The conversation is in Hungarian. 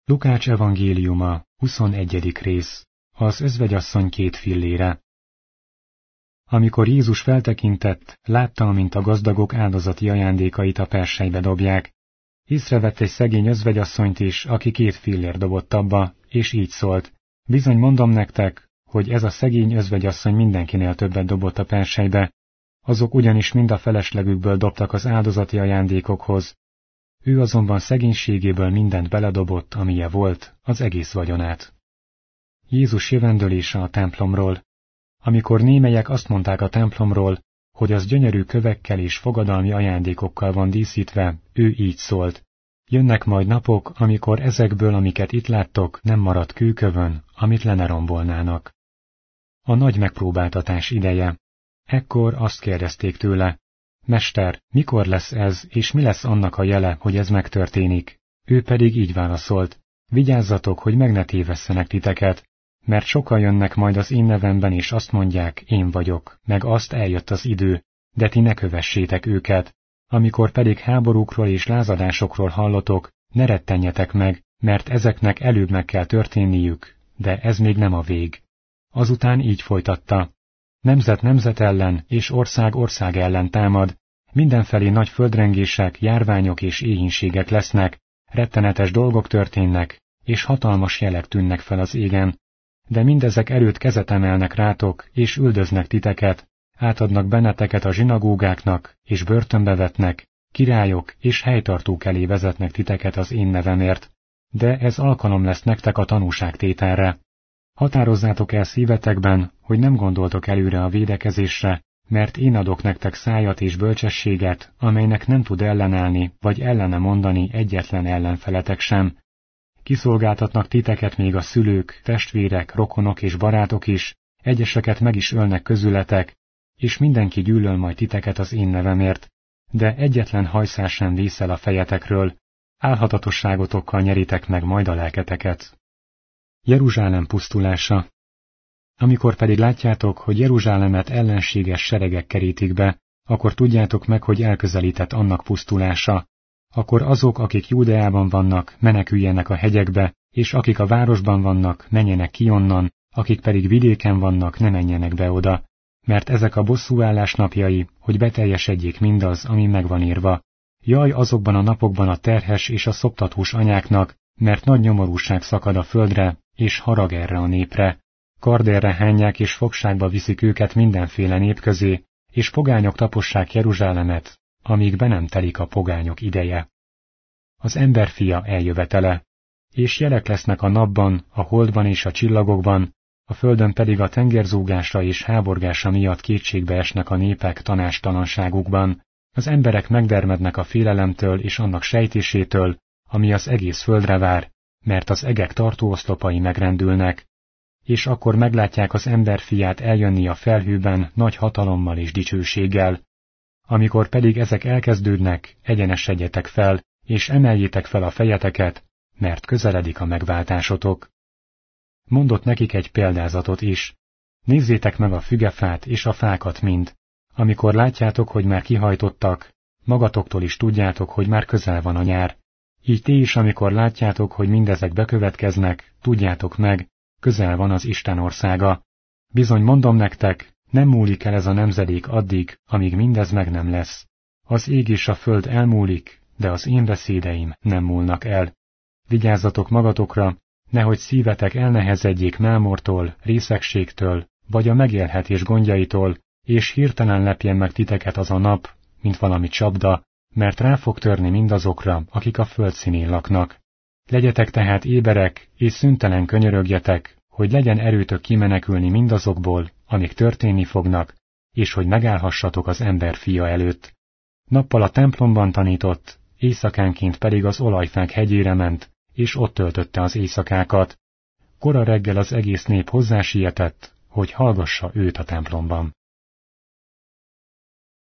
Lukács evangéliuma, 21. rész. Az özvegyasszony 2 fillére. Amikor Jézus feltekintett, látta, amint a gazdagok áldozati ajándékait a perselybe dobják. Észrevett egy szegény özvegyasszonyt is, aki 2 fillér dobott abba, és így szólt: bizony mondom nektek, hogy ez a szegény özvegyasszony mindenkinél többet dobott a perselybe, azok ugyanis mind a feleslegükből dobtak az áldozati ajándékokhoz. Ő azonban szegénységéből mindent beledobott, amilyen volt, az egész vagyonát. Jézus jövendölése a templomról. Amikor némelyek azt mondták a templomról, hogy az gyönyörű kövekkel és fogadalmi ajándékokkal van díszítve, ő így szólt: jönnek majd napok, amikor ezekből, amiket itt láttok, nem marad kőkövön, amit le ne rombolnának. A nagy megpróbáltatás ideje. Ekkor azt kérdezték tőle: Mester, mikor lesz ez, és mi lesz annak a jele, hogy ez megtörténik? Ő pedig így válaszolt: vigyázzatok, hogy meg ne tévesszenek titeket, mert sokan jönnek majd az én nevemben, és azt mondják, én vagyok, meg azt, eljött az idő, de ti ne kövessétek őket. Amikor pedig háborúkról és lázadásokról hallotok, ne rettenjetek meg, mert ezeknek előbb meg kell történniük, de ez még nem a vég. Azután így folytatta: nemzet nemzet ellen és ország ország ellen támad, mindenfelé nagy földrengések, járványok és éhínségek lesznek, rettenetes dolgok történnek, és hatalmas jelek tűnnek fel az égen. De mindezek előtt kezet emelnek rátok, és üldöznek titeket, átadnak benneteket a zsinagógáknak, és börtönbe vetnek, királyok és helytartók elé vezetnek titeket az én nevemért. De ez alkalom lesz nektek a tanúságtételre. Határozzátok el szívetekben, hogy nem gondoltok előre a védekezésre, mert én adok nektek szájat és bölcsességet, amelynek nem tud ellenállni, vagy ellene mondani egyetlen ellenfeletek sem. Kiszolgáltatnak titeket még a szülők, testvérek, rokonok és barátok is, egyeseket meg is ölnek közületek, és mindenki gyűlöl majd titeket az én nevemért, de egyetlen hajszál sem vészel a fejetekről, álhatatosságotokkal nyeritek meg majd a lelketeket. Jeruzsálem pusztulása. Amikor pedig látjátok, hogy Jeruzsálemet ellenséges seregek kerítik be, akkor tudjátok meg, hogy elközelített annak pusztulása. Akkor azok, akik Júdeában vannak, meneküljenek a hegyekbe, és akik a városban vannak, menjenek ki onnan, akik pedig vidéken vannak, ne menjenek be oda, mert ezek a bosszúállás napjai, hogy beteljesedjék mindaz, ami megvan írva. Jaj azokban a napokban a terhes és a szoptatós anyáknak, mert nagy nyomorúság szakad a földre, és harag erre a népre. Kardérre hányják és fogságba viszik őket mindenféle nép közé, és pogányok tapossák Jeruzsálemet, amíg be nem telik a pogányok ideje. Az emberfia eljövetele, és jelek lesznek a napban, a holdban és a csillagokban, a földön pedig a tengerzúgása és háborgása miatt kétségbe esnek a népek tanástalanságukban, az emberek megdermednek a félelemtől és annak sejtésétől, ami az egész földre vár, mert az egek tartóoszlopai megrendülnek, és akkor meglátják az emberfiát eljönni a felhőben nagy hatalommal és dicsőséggel. Amikor pedig ezek elkezdődnek, egyenesedjetek fel, és emeljétek fel a fejeteket, mert közeledik a megváltásotok. Mondott nekik egy példázatot is. Nézzétek meg a fügefát és a fákat mind. Amikor látjátok, hogy már kihajtottak, magatoktól is tudjátok, hogy már közel van a nyár. Így ti is, amikor látjátok, hogy mindezek bekövetkeznek, tudjátok meg, közel van az Isten országa. Bizony mondom nektek, nem múlik el ez a nemzedék addig, amíg mindez meg nem lesz. Az ég és a föld elmúlik, de az én beszédeim nem múlnak el. Vigyázzatok magatokra, nehogy szívetek elnehezedjék mámortól, részegségtől, vagy a megélhetés gondjaitól, és hirtelen lepjen meg titeket az a nap, mint valami csapda, mert rá fog törni mindazokra, akik a földszínén laknak. Legyetek tehát éberek, és szüntelen könyörögjetek, hogy legyen erőtök kimenekülni mindazokból, amik történni fognak, és hogy megállhassatok az ember fia előtt. Nappal a templomban tanított, éjszakánként pedig az olajfák hegyére ment, és ott töltötte az éjszakákat. Kora reggel az egész nép hozzásietett, hogy hallgassa őt a templomban.